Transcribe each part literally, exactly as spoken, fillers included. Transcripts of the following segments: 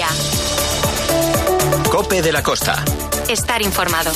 día. COPE de la Costa. Estar informado.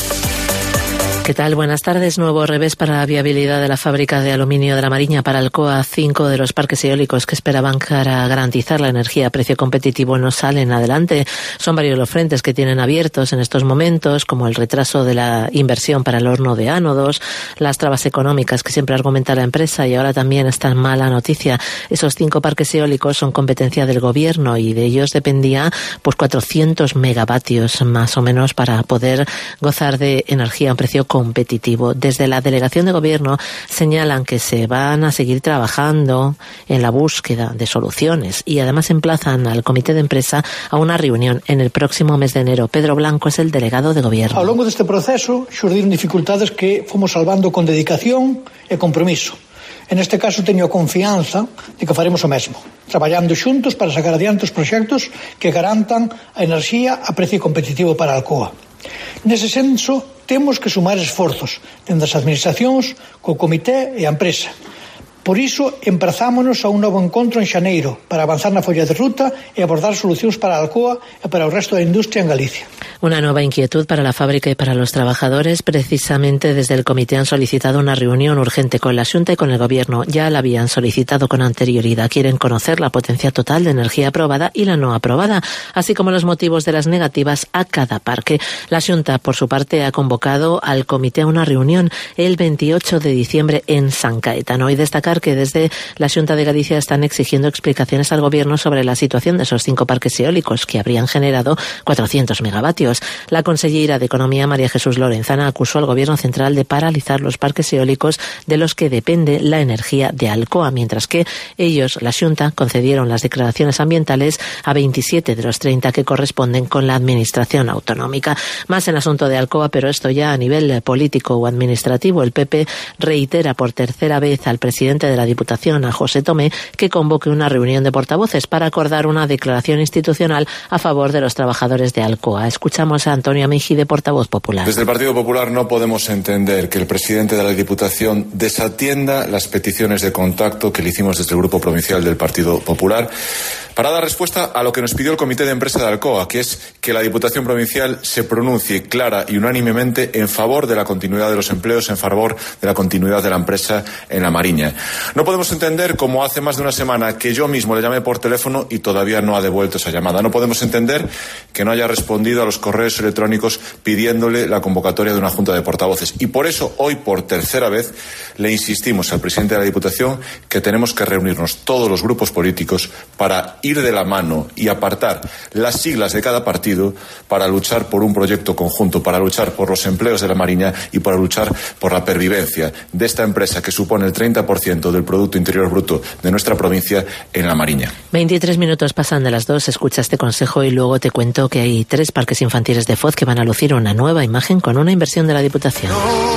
¿Qué tal? Buenas tardes. Nuevo revés para la viabilidad de la fábrica de aluminio de la Mariña. Para Alcoa, cinco de los parques eólicos que esperaban para garantizar la energía a precio competitivo no salen adelante. Son varios los frentes que tienen abiertos en estos momentos, como el retraso de la inversión para el horno de ánodos, las trabas económicas que siempre argumenta la empresa y ahora también esta mala noticia. Esos cinco parques eólicos son competencia del gobierno y de ellos dependía pues cuatrocientos megavatios más o menos para poder gozar de energía a un precio competitivo. competitivo. Desde la delegación de gobierno señalan que se van a seguir trabajando en la búsqueda de soluciones y además emplazan al comité de empresa a una reunión en el próximo mes de enero. Pedro Blanco es el delegado de gobierno. Ao longo deste proceso xurdiron dificultades que fomos salvando con dedicación e compromiso. En este caso teño a confianza de que faremos o mesmo, traballando xuntos para sacar adiante os proxectos que garantan a enerxía a precio competitivo para Alcoa. Nese senso, temos que sumar esforzos dende as administracións, co comité e a empresa. Por iso, emprazámonos a un novo encontro en xaneiro para avanzar na folla de ruta e abordar solucións para a Alcoa e para o resto da industria en Galicia. Una nueva inquietud para la fábrica y para los trabajadores. Precisamente desde el comité han solicitado una reunión urgente con la Xunta y con el Gobierno. Ya la habían solicitado con anterioridad. Quieren conocer la potencia total de energía aprobada y la no aprobada, así como los motivos de las negativas a cada parque. La Xunta, por su parte, ha convocado al comité a una reunión el veintiocho de diciembre en San Caetano. Y destacar que desde la Xunta de Galicia están exigiendo explicaciones al Gobierno sobre la situación de esos cinco parques eólicos que habrían generado cuatrocientos megavatios. La consellera de Economía, María Jesús Lorenzana, acusó al Gobierno central de paralizar los parques eólicos de los que depende la energía de Alcoa, mientras que ellos, la Xunta, concedieron las declaraciones ambientales a veintisiete de los treinta que corresponden con la Administración autonómica. Más en asunto de Alcoa, pero esto ya a nivel político o administrativo. El P P reitera por tercera vez al presidente de la Diputación, a José Tomé, que convoque una reunión de portavoces para acordar una declaración institucional a favor de los trabajadores de Alcoa. Escuchamos a Antonio Mejide, portavoz popular. Desde el Partido Popular no podemos entender que el presidente de la Diputación desatienda las peticiones de contacto que le hicimos desde el Grupo Provincial del Partido Popular para dar respuesta a lo que nos pidió el Comité de Empresa de Alcoa, que es que la Diputación Provincial se pronuncie clara y unánimemente en favor de la continuidad de los empleos, en favor de la continuidad de la empresa en la Mariña. No podemos entender como hace más de una semana que yo mismo le llamé por teléfono y todavía no ha devuelto esa llamada. No podemos entender que no haya respondido a los correos electrónicos pidiéndole la convocatoria de una junta de portavoces. Y por eso hoy, por tercera vez, le insistimos al presidente de la Diputación que tenemos que reunirnos todos los grupos políticos para ir de la mano y apartar las siglas de cada partido para luchar por un proyecto conjunto, para luchar por los empleos de la Mariña y para luchar por la pervivencia de esta empresa que supone el treinta por ciento del Producto Interior Bruto de nuestra provincia en la Mariña. veintitrés minutos pasan de las dos, escucha este consejo y luego te cuento que hay tres parques infantiles de Foz que van a lucir una nueva imagen con una inversión de la Diputación.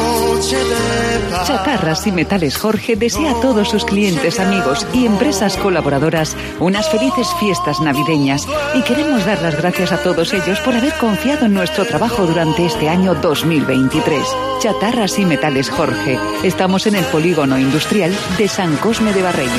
Chatarras y Metales Jorge desea a todos sus clientes, amigos y empresas colaboradoras unas felices fiestas navideñas y queremos dar las gracias a todos ellos por haber confiado en nuestro trabajo durante este año dos mil veintitrés. Chatarras y Metales Jorge. Estamos en el polígono industrial de San Cosme de Barreiros.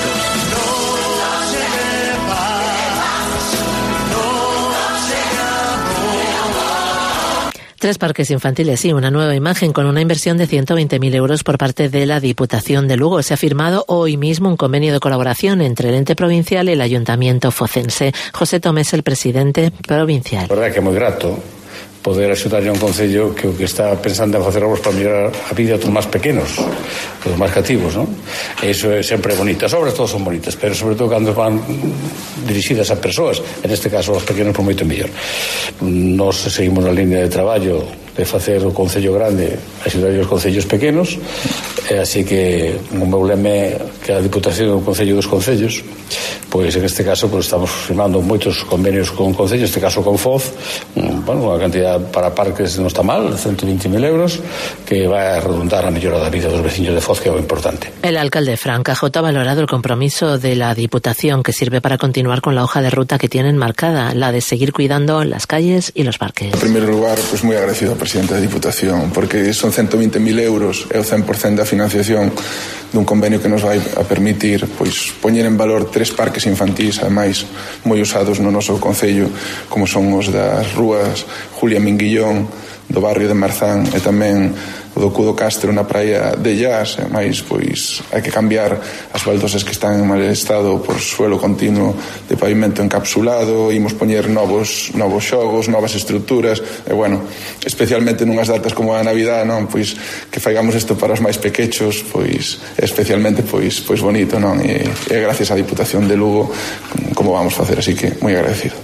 Tres parques infantiles y una nueva imagen con una inversión de ciento veinte mil euros por parte de la Diputación de Lugo. Se ha firmado hoy mismo un convenio de colaboración entre el ente provincial y el Ayuntamiento focense. José Tomé es el presidente provincial. La verdad que é moi grato poder axudar a un concello que o que está pensando en facer obras para mellorar a vida dos máis pequenos, dos máis cativos, non? E iso é sempre bonito. As obras todas son bonitas, pero sobre todo cando van dirixidas a persoas, en este caso aos pequenos, por moito mellor. Nos seguimos na línea de traballo de facer o concello grande axudar os concellos pequenos, e así que o meu lema é que a Diputación é un concello dos concellos, pois en este caso pues, estamos firmando moitos convenios con concellos, este caso con Foz, bueno, unha cantidad para parques non está mal, ciento veinte mil euros, que vai a redundar a mellora da vida dos veciños de Foz, que é o importante. El alcalde Fran Cajota ha valorado el compromiso de la Diputación, que sirve para continuar con la hoja de ruta que tienen marcada, la de seguir cuidando las calles y los parques. En primer lugar, pues muy agradecido presidente da Diputación, porque son ciento vinte mil euros, é o cen por cento da financiación dun convenio que nos vai a permitir pois poñer en valor tres parques infantís, ademais moi usados no noso concello, como son os das rúas Julia Minguillón, do barrio de Marzán e tamén o do Cudo Castro na praia de Llas, e máis pois hai que cambiar as baldosas que están en mal estado por suelo continuo de pavimento encapsulado, imos poñer novos novos xogos, novas estruturas, e bueno, especialmente nunhas datas como a Navidad, non, pois que faigamos isto para os máis pequechos, pois especialmente pois pois bonito, non? E, e gracias á Diputación de Lugo como vamos facer, así que moi agradecido.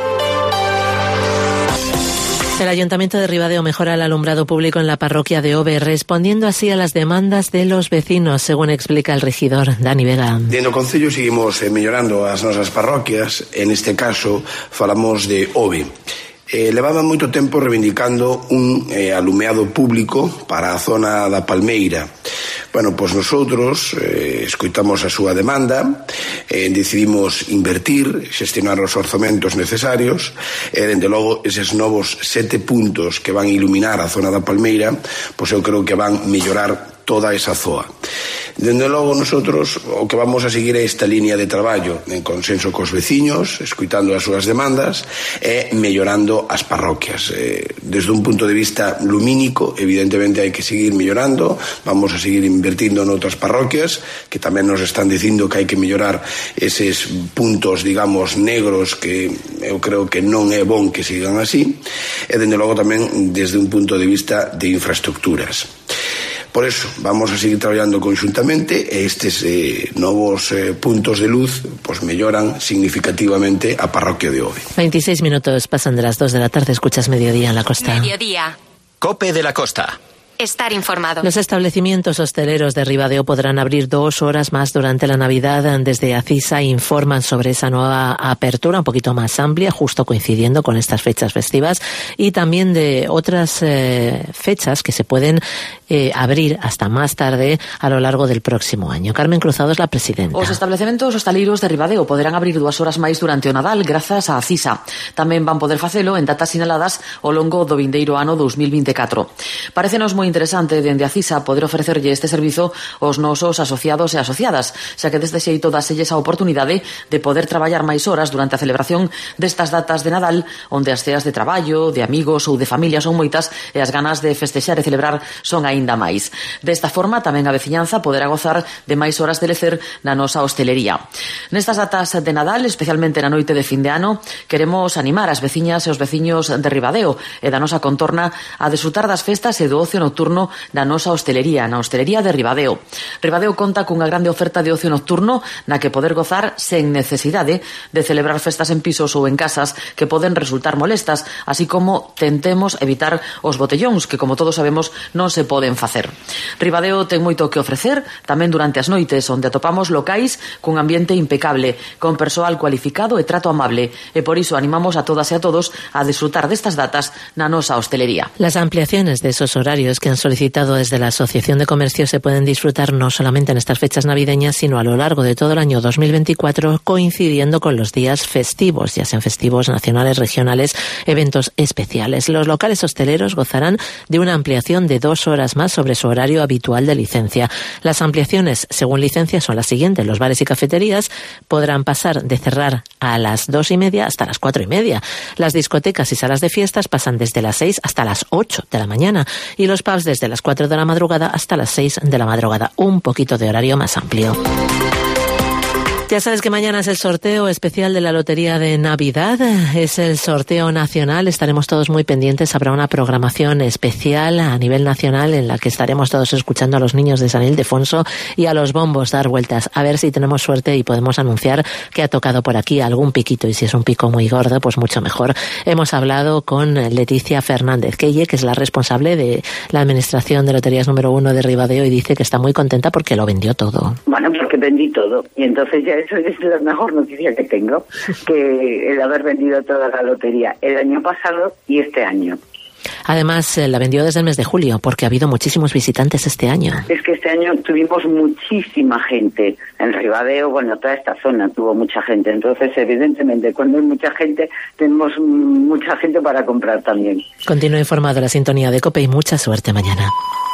El Ayuntamiento de Ribadeo mejora el alumbrado público en la parroquia de Ove, respondiendo así a las demandas de los vecinos, según explica el regidor Dani Vega. Dentro do Concello seguimos eh, mellorando as nosas parroquias, en este caso falamos de Ove. Eh, levaban moito tempo reivindicando un eh, alumeado público para a zona da Palmeira. Bueno, pois nosotros eh, escoitamos a súa demanda, eh, decidimos invertir, xestionar os orzamentos necesarios, e, eh, dende logo, eses novos sete puntos que van iluminar a zona da Palmeira, pois eu creo que van mellorar toda esa zoa. Dende logo, nosotros o que vamos a seguir é esta línea de traballo en consenso cos veciños, escoitando as súas demandas e mellorando as parroquias. Eh, desde un punto de vista lumínico, evidentemente hai que seguir mellorando, vamos a seguir invertindo noutras parroquias, que tamén nos están dicindo que hai que mellorar eses puntos, digamos, negros que eu creo que non é bon que sigan así, e dende logo tamén desde un punto de vista de infraestructuras. Por eso, vamos a seguir traballando conxuntamente e estes eh, novos eh, puntos de luz pues melloran significativamente a parroquia de Ove. veintiséis minutos pasan de las dos de la tarde, escuchas Mediodía en la Costa. Mediodía. Cope de la Costa. Estar informado. Los establecimientos hosteleros de Ribadeo podrán abrir dos horas más durante la Navidad. Desde Acisa informan sobre esa nueva apertura un poquito más amplia, justo coincidiendo con estas fechas festivas, y también de otras eh, fechas que se pueden eh, abrir hasta más tarde a lo largo del próximo año. Carmen Cruzado es la presidenta. Os establecementos hostaleiros de Ribadeo poderán abrir dúas horas máis durante o Nadal grazas a Acisa. Tamén van poder facelo en datas sinaladas ao longo do vindeiro ano dos mil veinticuatro. Parécenos moi interesante dende a Acisa poder ofrecerlle este servizo aos nosos asociados e asociadas, xa que deste xeito dáselles a oportunidade de poder traballar máis horas durante a celebración destas datas de Nadal, onde as ceas de traballo, de amigos ou de familia son moitas e as ganas de festexar e celebrar son aínda máis. Desta forma, tamén a veciñanza poderá gozar de máis horas de lecer na nosa hostelería. Nestas datas de Nadal, especialmente na noite de fin de ano, queremos animar as veciñas e os veciños de Ribadeo e da nosa contorna a desfrutar das festas e do ocio nocturno da nosa hostelería, na hostelería de Ribadeo. Ribadeo conta cunha grande oferta de ocio nocturno na que poder gozar sen necesidade de celebrar festas en pisos ou en casas que poden resultar molestas, así como tentemos evitar os botellóns que, como todos sabemos, non se poden facer. Ribadeo ten moito que ofrecer, tamén durante as noites, onde atopamos locais cun ambiente impecable, con persoal cualificado e trato amable, e por iso animamos a todas e a todos a disfrutar destas datas na nosa hostelería. Las ampliaciones de esos horarios que han solicitado desde la Asociación de Comercio se pueden disfrutar no solamente en estas fechas navideñas, sino a lo largo de todo el año dos mil veinticuatro, coincidiendo con los días festivos, ya sean festivos nacionales, regionales, eventos especiales. Los locales hosteleros gozarán de una ampliación de dos horas más sobre su horario habitual de licencia. Las ampliaciones, según licencia, son las siguientes. Los bares y cafeterías podrán pasar de cerrar a las dos y media hasta las cuatro y media. Las discotecas y salas de fiestas pasan desde las seis hasta las ocho de la mañana y los pubs desde las cuatro de la madrugada hasta las seis de la madrugada. Un poquito de horario más amplio. Ya sabes que mañana es el sorteo especial de la Lotería de Navidad, es el sorteo nacional, estaremos todos muy pendientes, habrá una programación especial a nivel nacional en la que estaremos todos escuchando a los niños de San Ildefonso y a los bombos dar vueltas, a ver si tenemos suerte y podemos anunciar que ha tocado por aquí algún piquito, y si es un pico muy gordo, pues mucho mejor. Hemos hablado con Leticia Fernández Quelle, que es la responsable de la Administración de Loterías número uno de Ribadeo, y dice que está muy contenta porque lo vendió todo. Bueno, porque vendí todo, y entonces ya eso es la mejor noticia que tengo, que el haber vendido toda la lotería el año pasado y este año. Además, la vendió desde el mes de julio porque ha habido muchísimos visitantes este año. Es que este año tuvimos muchísima gente. En Ribadeo, bueno, toda esta zona tuvo mucha gente. Entonces, evidentemente, cuando hay mucha gente, tenemos mucha gente para comprar también. Continúa informado la sintonía de COPE y mucha suerte mañana.